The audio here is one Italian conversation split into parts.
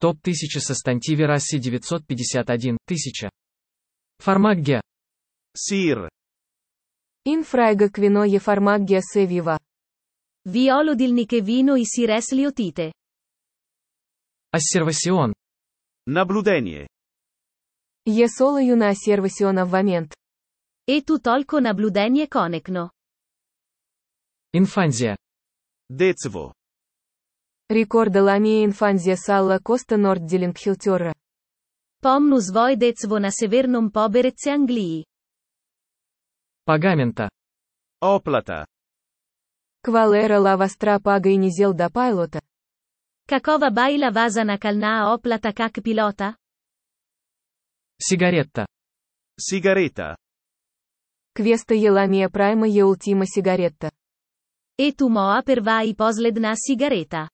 Топ-1000 состанти Расси 951, 1000. Farmaggia. Sir. Infraiga quinoie farmaggia se viva. Violodilniche vino и сирес лиотите. Ассервасион. Наблюдение. Е солою на сервисиона в момент. E tu tolko наблюдение конекно. Инфанзия. Детство. Ricorda la mia infanzia sulla costa nord dell'Inghilterra. Pomnu svoj decvo na severnom poberece Angliji. Пагамента. Оплата. Qual era la vostra paga inizial da pilota? Какова байла ваза на кална оплата как пилота? Сигаретта. Sigaretta. Questa è la mia prima e ultima sigaretta. E tu moa per vai posledna сигарета.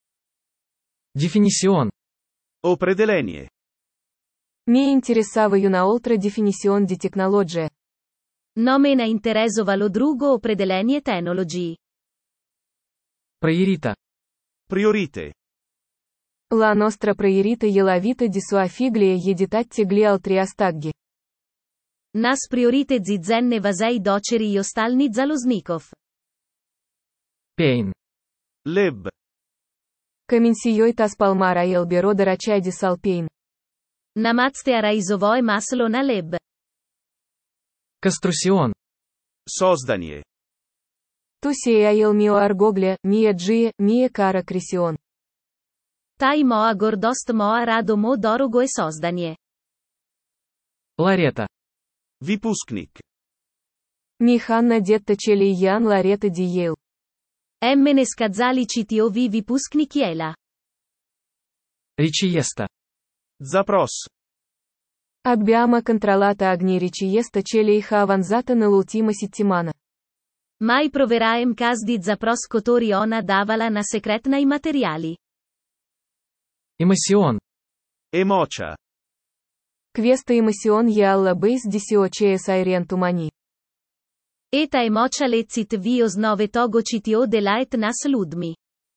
Дефинисион. Определение. Mi interessavaju na ultra definition di tecnologia. No me na interesovalo drugo opredelenje tehnologiji. Проерита. Priorite. La nostra priorita è la vita di sua figlia e di tutti gli altri astaggi. Nas priorite zizenne vasei doceri i ostalni zaloznikov. Пейн. Leb. Каменсиой та спалмара el bero de racea salpein. Namazte a raizovoj maslo na leb. Каструсион. Создание. Tu seia el mio argoglia, mia gia, mia cara crision. Taj moa gordost moa rado mo dorogo e sozdanje. Ларета. Выпускник. Mi Hanna detta celi Jan Lareta di Yale. Emmene skazali cito vi vipusknik jela. Ричиеста. Запрос. Abbiamo controllato ogni richiesta celi avanzata nell'ultima settimana. Mai proveraem kas di zapros kotori ona davala na sekretnaj materiali. Эмоцион. Эмоча. Questa emozione è alla base di sio ches airentumani. Eta emocia lecit vi osnove togo cito delaet nas ludmi.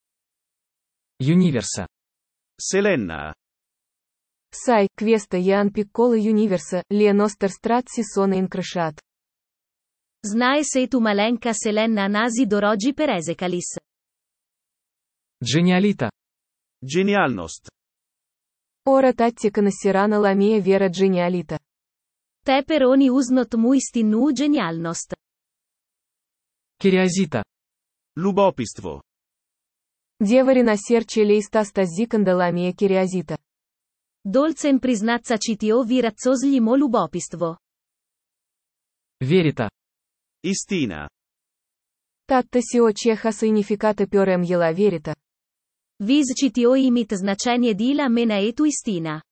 Юниверса. Вселенная. Sai, questa è un piccolo universo, le nostre strazzi sono incrociate. Znae se tu malenka selenna nasi dorogi perezekalis. Джениалита. Genialnost. Ora tattica nasirana la mia vera genialita. Te per oni uznot mu istinu genialnost. Кириозита. Любопитство. Деварина серче лейста стазиканда la mia curiosita. Dolcem priznatsa cito vi razzosglimo lubopistvo. Верита. Истина. Tatta sio ceha significata piorem la verita. Viz cito imit значение dila mena etu istina.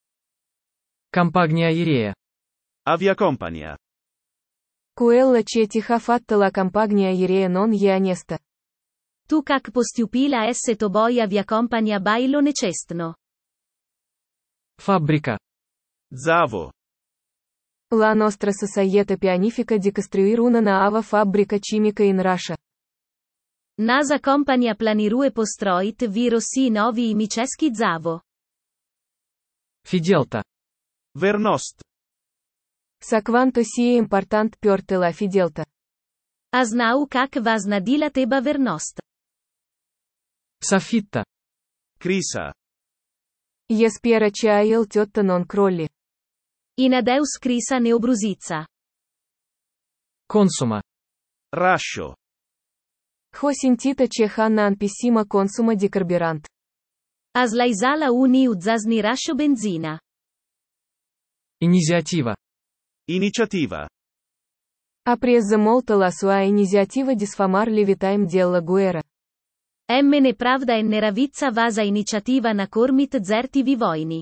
Компагния Ирея. Aviacompagnia. Quella che ti ha fatta la compagnia irea non è onesta. Tu kak postupila esse to boja via compagnia bailo necestno. Фабрика. Zavo. La nostra società pianifica di costruire una nuova fabbrica chimica in Russia. Nasa compagnia planirue postroit vi rossi novi imiceski zavo. Фиделта. Vernost. Sa quanto sia important per te la fideltà. A znau kak vas nadila teba vernost. Софитта. Crisa. Je spera che a el tiotta non crolli. In adeus crisa neobruzica. Консума. Rascio. Ho sentito che hanno ampissima consuma di carburant. A slaizala uni uzazni rascio benzina. Инициатива. Iniziativa. Ha preso molto la sua iniziativa di sfamar levitaim della guerra. Emmene pravda en neravizza vasa iniciativa na kormit zerti vivojni.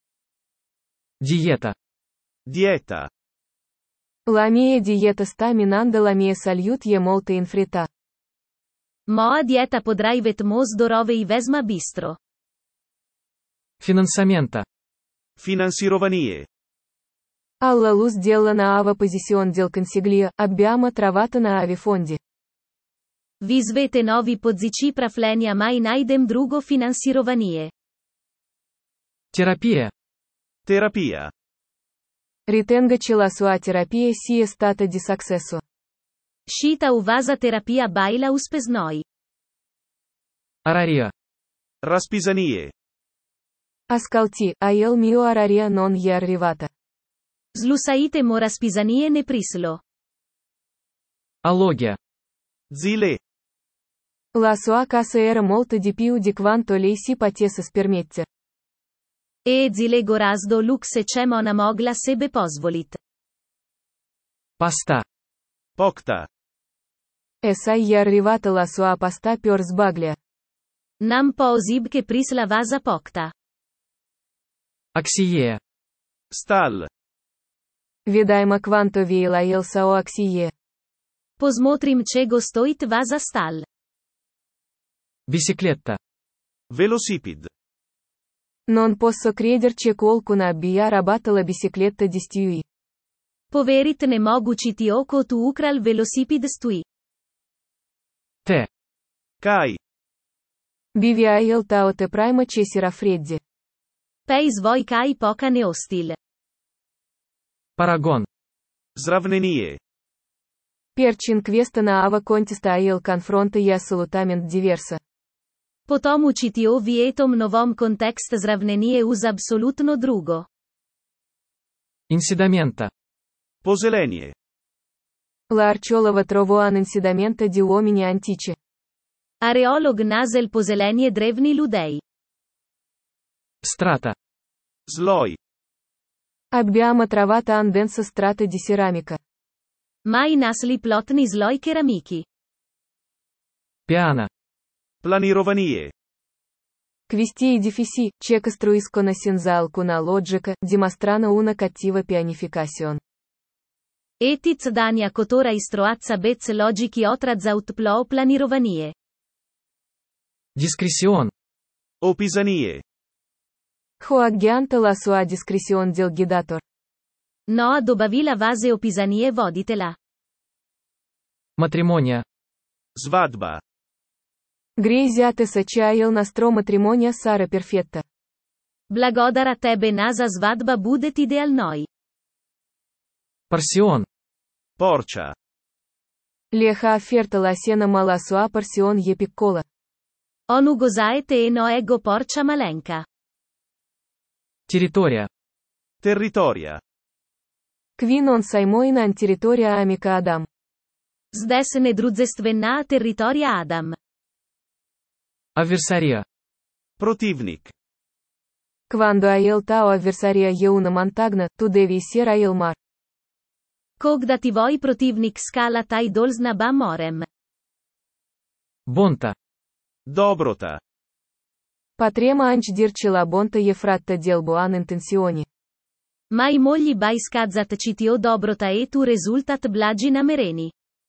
Диета. Dieta. La mia dieta sta minando la mia salute e molto in fretta. Moa dieta podraivet mos dorove i vesma bistro. Финансамента. Finanzirovanie. Alla luz della nuova posizione del consiglio, abbiamo trovato nuovi fondi. Vi svete novi pozici praflenia mai najdem drugo finansirovanije. Терапия. Terapia. Ritengo-ci la sua terapie sia stata di successo. Shita uvasa terapia baila uspes noi. Araria. Raspisanie. Ascolti, a il mio oraria non è arrivata. Slusaite moraspisanie ne prislo. Алогия. Zile. La sua casa era molto di più di quanto lei si potesse permettere. E zile gorazdo lux e cemona mogla sebe posvolit. Паста. Pocta. Essa è arrivata la sua pasta per sbaglio. Nam posib che prisla vasa pocta. Аксиея. Stal. Видаемо quanto vi la il sao axie. Posmotrim ce gostoit vasa stal. Bicicletta. Velocipede. Non posso crederci qualcuno abbia rubato la bicicletta di Stewie. Poverit ne moguciti oko tu ukral velociped stui. Те. Kai. Bivi a il tao te prima ci si raffreddi. Peis voi kai poca ne ostil. Парагон. Sravnenie. Percin questa ava contesta il confronto e assolutamente diversa. Potom učiti o vietom novom kontekst zravnenie uz absolutno drugo. Инсидамента. Poselenie. L'arciolova trovò un insediamento di uomini antici. Areolog nasel poselenie drevni ludei. Страта. Sloi. Abbiamo trovato un denso strato di ceramica. Mai nasli plotni sloi keramiki. Пиано. Planirovanie. Questi edifici, che costruiscono senza alcuna logica, dimostrano una cattiva pianificazione. Etic dania kotora istroatsa bec logiki otrazaut plo planirovanie. Дискрессион. Opisanie. Ho aggiunto la sua discrezione del guidator. No dobavila vase opisanie voditela. Матримония. Svadba. Грезиате соча il nostro matrimonio sarà perfetta. Blagodara tebe nasa svadba budet ideal noi. Парсион. Porcia. Леха оферта la sena ma la sua porzione è piccola. Onu gozaete e no ego porcia malenka. Территория. Territoria. Qui non sai moi in territoria amica Adam. Zdes ne drudzestvenna territoria Adam. Авверсария. Protivnik. Quando a il tao avversaria è una montagna, tu devi essere a il mar. Kogda ti voi protivnik skala taj dolzna ba morem. Бонта. Dobrota. Потрема anci dirci la bonta e fratta del buon intenzioni. Mai mogli bai skadzat citio dobrota e tu rezultat blagi namereni.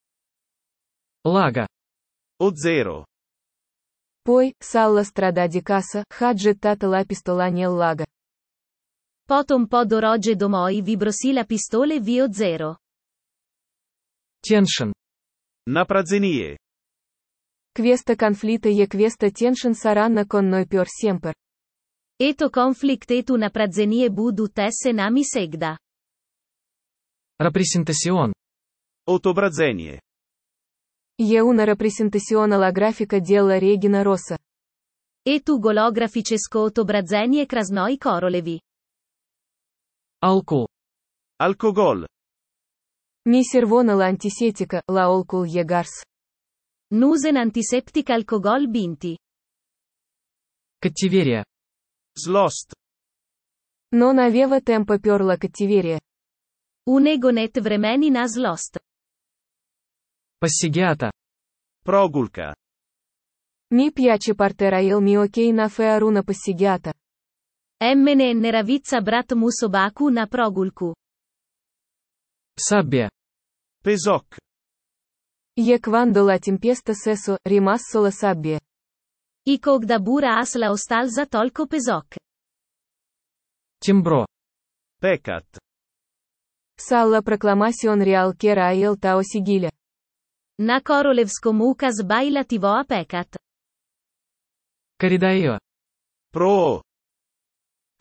Лага. O zero. Poi, salla strada di casa, ha gettato la pistola nel lago. Potom podoroge domoi vibrosi la pistole vio zero. Теншин. Naprazenie. Questa conflitta e questa tension saranno con noi per sempre. Eto conflict et una prazenie budut esse nami segda. Рапресентасион. Otobrazenie. È una rappresentazione alla grafica della Regina Rossa. Etu golografice scoto brazenie krasnoi korolevi. Алкул. Alcogol. Mi servono l'antisetica, la alcol e gars. Nusen antiseptic alcogol binti. Каттиверия. Slost. Non aveva tempo per la cattiveria. Unegonet vremeni nas lost. Пассигиата. Progulca. Mi piace partire il mio ok na fare una passeggiata. Emmene neravizza brat musobaku na progulku. Саббия. Pesok. E quando la tempesta cessò, rimasto la sabbia. I kogda bura asla ostalza tolko pesok. Тимбро. Pecat. Salla proclamation real che era il tao sigilja. Na korolevskom ukaz baila tivo a pekat. Коридаио. Pro.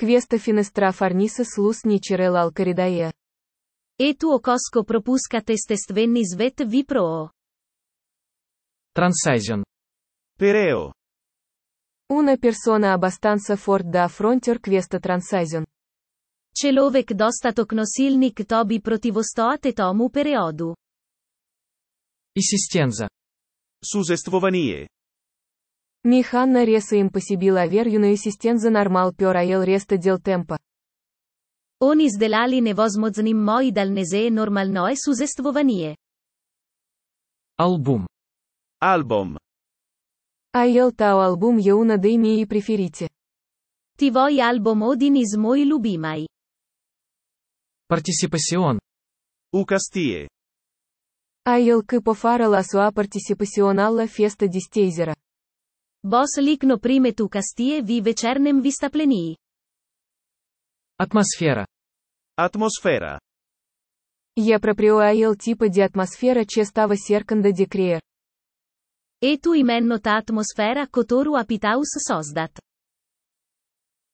Questa finestra fornisse luz nicere al caridaia. E tu okosko propuskate stestvenni svet vi pro. Transition. Pereo. Una persona abbastanza fort da affronter questa transition. Človek dostatok nosilnik to bi protivostoate tomu periodu. Existenza. Существование. Миханна реса imposibil aver existenza normal per el resta del tempo. Oni zdelali nevozmoznim moi dal neze normalnoe suzestvovanie. Album. Album. A el tau album e una dei miei preferiti. Ti voi album odin iz moi lubimai. Participación. Ucastie. A el que pofara la sua participación alla festa di Steizera. Bos likno prime tu castie vi vecernem vistaplenii. Атмосфера. Atmosfera. Я проприо a el tipo de atmosfera ce stava cercando de creer. E tu imenno ta atmosfera cotoru apitaus sosdat.